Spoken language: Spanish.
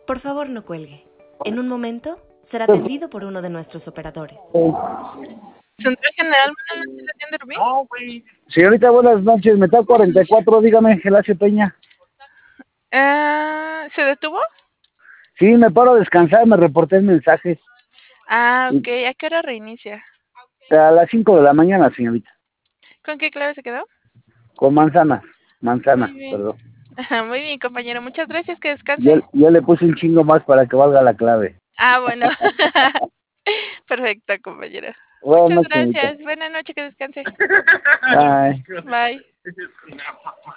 Por favor, no cuelgue. En un momento será atendido por uno de nuestros operadores. Central General, buenas noches, ¿la atiende Rubí? Señorita, buenas noches. Metal 44, dígame, Gelacio Peña. ¿Se detuvo? Sí, me paro a descansar, me reporté el mensaje. Ok. ¿A qué hora reinicia? A las 5 de la mañana, señorita. ¿Con qué clave se quedó? Con manzana, Muy bien. perdón. Muy bien, compañero. Muchas gracias, que descanse. Yo le puse un chingo más para que valga la clave. Bueno. Perfecto, compañero. Buenas Muchas noches, gracias. señorita. Buenas noches, que descanse. Bye. Bye.